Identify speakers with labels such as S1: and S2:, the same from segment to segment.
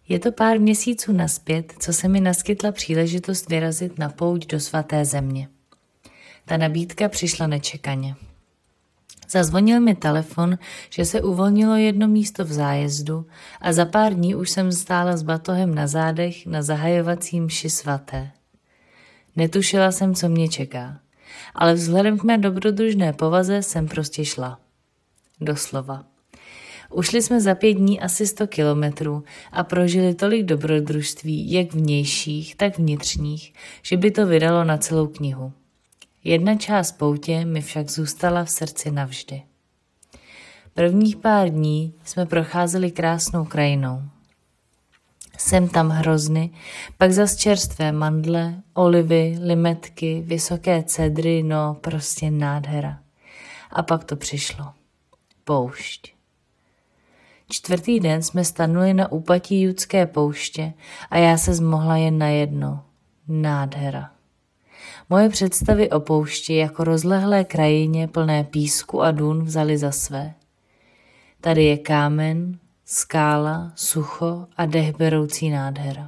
S1: Je to pár měsíců nazpět, co se mi naskytla příležitost vyrazit na pouť do svaté země. Ta nabídka přišla nečekaně. Zazvonil mi telefon, že se uvolnilo jedno místo v zájezdu a za pár dní už jsem stála s batohem na zádech na zahajovací mši svaté. Netušila jsem, co mě čeká, ale vzhledem k mé dobrodružné povaze jsem prostě šla. Doslova. Ušli jsme za 5 dní asi 100 kilometrů a prožili tolik dobrodružství, jak vnějších, tak vnitřních, že by to vydalo na celou knihu. Jedna část poutě mi však zůstala v srdci navždy. Prvních pár dní jsme procházeli krásnou krajinou. Sem tam hrozny, pak zas čerstvé mandle, olivy, limetky, vysoké cedry, no prostě nádhera. A pak to přišlo. Poušť. 4. den jsme stanuli na úpatí Judské pouště a já se zmohla jen na jedno. Nádhera. Moje představy o poušti jako rozlehlé krajině plné písku a dun vzaly za své. Tady je kámen, skála, sucho a dechberoucí nádhera.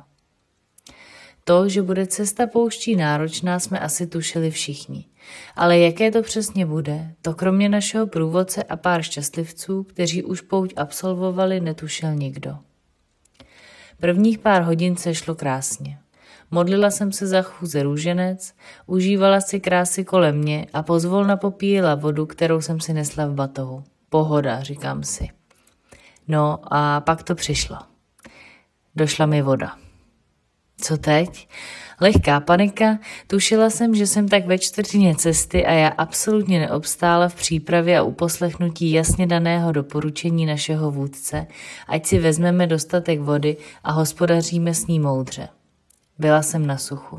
S1: To, že bude cesta pouští náročná, jsme asi tušili všichni. Ale jaké to přesně bude, to kromě našeho průvodce a pár šťastlivců, kteří už pouť absolvovali, netušil nikdo. Prvních pár hodin se šlo krásně. Modlila jsem se za chůze růženec, užívala si krásy kolem mě a pozvolna popíjela vodu, kterou jsem si nesla v batohu. Pohoda, říkám si. No a pak to přišlo. Došla mi voda. Co teď? Lehká panika, tušila jsem, že jsem tak ve čtvrtině cesty a já absolutně neobstála v přípravě a uposlechnutí jasně daného doporučení našeho vůdce, ať si vezmeme dostatek vody a hospodaříme s ní moudře. Byla jsem na suchu.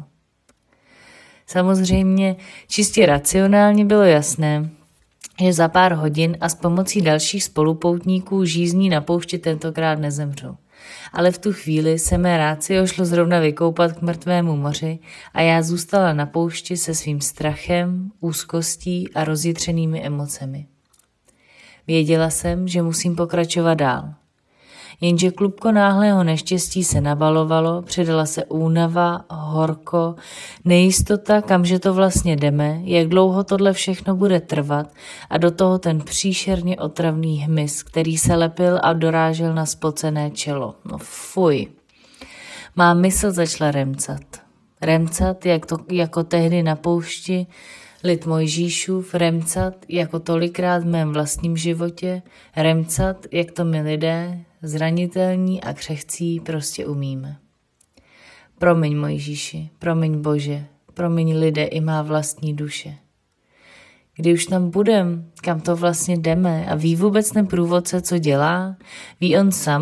S1: Samozřejmě čistě racionálně bylo jasné, že za pár hodin a s pomocí dalších spolupoutníků žízní na poušti tentokrát nezemřu. Ale v tu chvíli se mé rácio šlo zrovna vykoupat k mrtvému moři a já zůstala na poušti se svým strachem, úzkostí a rozjitřenými emocemi. Věděla jsem, že musím pokračovat dál. Jenže klubko náhlého neštěstí se nabalovalo, přidala se únava, horko, nejistota, kamže to vlastně jdeme, jak dlouho tohle všechno bude trvat a do toho ten příšerně otravný hmyz, který se lepil a dorážel na spocené čelo. No fuj. Má mysl začala remcat. Remcat, jako tehdy na poušti, lid Mojžíšův, remcat, jako tolikrát v mém vlastním životě, remcat, jak to my lidé, zranitelní a křehcí, prostě umíme. Promiň Mojžíši, promiň Bože, promiň lidé i má vlastní duše. Kdy už tam budem, kam to vlastně jdeme a ví vůbec ten průvodce, co dělá? Ví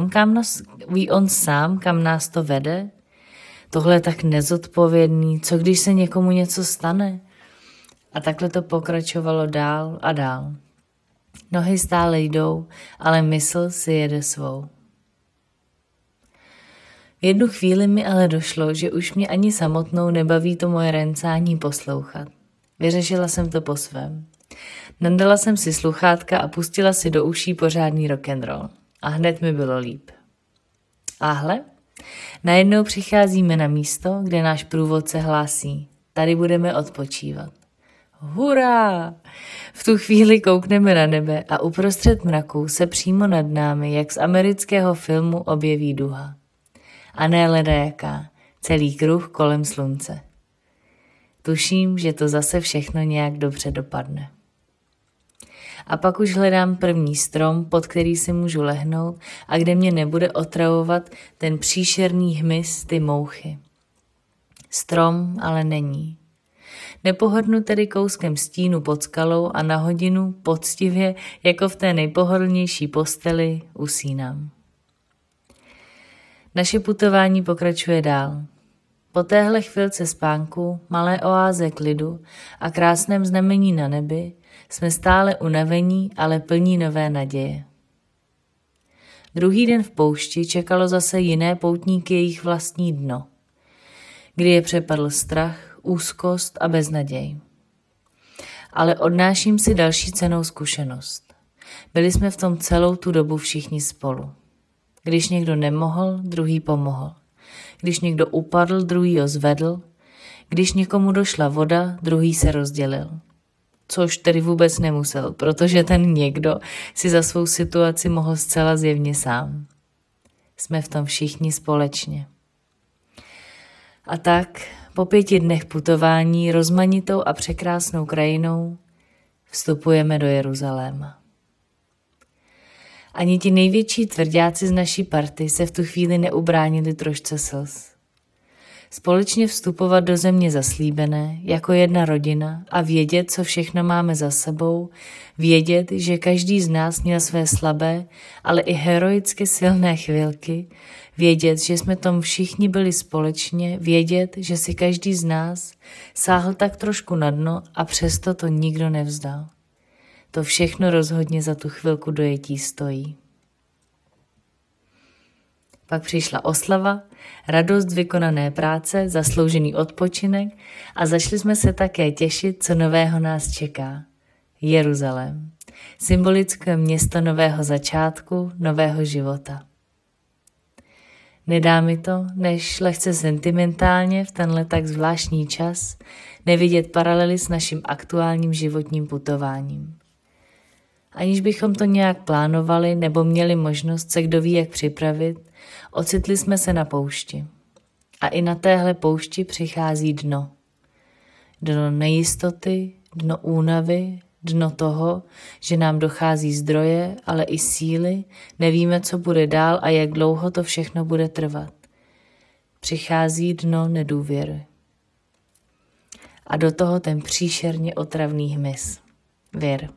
S1: on sám, kam nás to vede? Tohle je tak nezodpovědný, co když se někomu něco stane? A takhle to pokračovalo dál a dál. Nohy stále jdou, ale mysl si jede svou. V jednu chvíli mi ale došlo, že už mě ani samotnou nebaví to moje rencání poslouchat. Vyřešila jsem to po svém. Nandala jsem si sluchátka a pustila si do uší pořádný rock'n'roll. A hned mi bylo líp. A hle, najednou přicházíme na místo, kde náš průvodce hlásí. Tady budeme odpočívat. Hurá! V tu chvíli koukneme na nebe a uprostřed mraku se přímo nad námi, jak z amerického filmu, objeví duha. A ne ledajaká, celý kruh kolem slunce. Tuším, že to zase všechno nějak dobře dopadne. A pak už hledám první strom, pod který si můžu lehnout a kde mě nebude otravovat ten příšerný hmyz, ty mouchy. Strom ale není. Nepohodnu tedy kouskem stínu pod skalou a na hodinu poctivě, jako v té nejpohodlnější posteli, usínám. Naše putování pokračuje dál. Po téhle chvilce spánku, malé oáze klidu a krásném znamení na nebi jsme stále unavení, ale plní nové naděje. Druhý den v poušti čekalo zase jiné poutníky jejich vlastní dno, kdy je přepadl strach, úzkost a beznaděj. Ale odnáším si další cennou zkušenost. Byli jsme v tom celou tu dobu všichni spolu. Když někdo nemohl, druhý pomohl. Když někdo upadl, druhý ho zvedl. Když někomu došla voda, druhý se rozdělil. Což tedy vůbec nemusel, protože ten někdo si za svou situaci mohl zcela zjevně sám. Jsme v tom všichni společně. A tak po 5 dnech putování rozmanitou a překrásnou krajinou vstupujeme do Jeruzaléma. Ani ti největší tvrďáci z naší party se v tu chvíli neubránili trošce slz. Společně vstupovat do země zaslíbené, jako jedna rodina a vědět, co všechno máme za sebou, vědět, že každý z nás měl své slabé, ale i heroicky silné chvilky, vědět, že jsme tom všichni byli společně, vědět, že si každý z nás sáhl tak trošku na dno a přesto to nikdo nevzdal. To všechno rozhodně za tu chvilku dojetí stojí. Pak přišla oslava, radost vykonané práce, zasloužený odpočinek a začali jsme se také těšit, co nového nás čeká. Jeruzalém, symbolické město nového začátku, nového života. Nedá mi to, než lehce sentimentálně v tenhle tak zvláštní čas nevidět paralely s naším aktuálním životním putováním. Aniž bychom to nějak plánovali nebo měli možnost se kdo ví jak připravit, ocitli jsme se na poušti. A i na téhle poušti přichází dno. Dno nejistoty, dno únavy, dno toho, že nám dochází zdroje, ale i síly, nevíme, co bude dál a jak dlouho to všechno bude trvat. Přichází dno nedůvěry. A do toho ten příšerně otravný hmyz. Vir.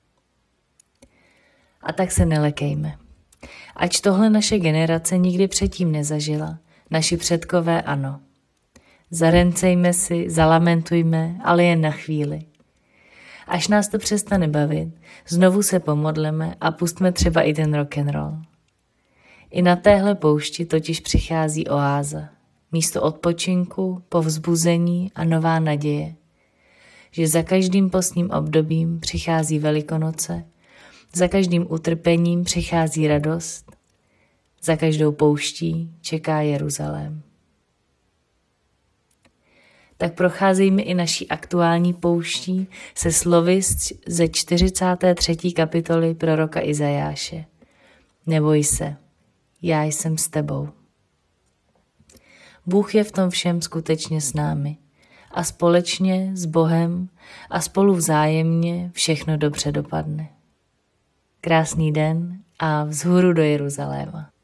S1: A tak se nelekejme. Ač tohle naše generace nikdy předtím nezažila, naši předkové ano. Zarencejme si, zalamentujme, ale jen na chvíli. Až nás to přestane bavit, znovu se pomodleme a pustme třeba i ten rock'n'roll. I na téhle poušti totiž přichází oáza, místo odpočinku, povzbuzení a nová naděje, že za každým postním obdobím přichází Velikonoce, za každým utrpením přichází radost, za každou pouští čeká Jeruzalém. Tak procházejme i naší aktuální pouští se slovy ze 43. kapitoly proroka Izajáše. Neboj se, já jsem s tebou. Bůh je v tom všem skutečně s námi a společně s Bohem a spolu vzájemně všechno dobře dopadne. Krásný den a vzhůru do Jeruzaléma.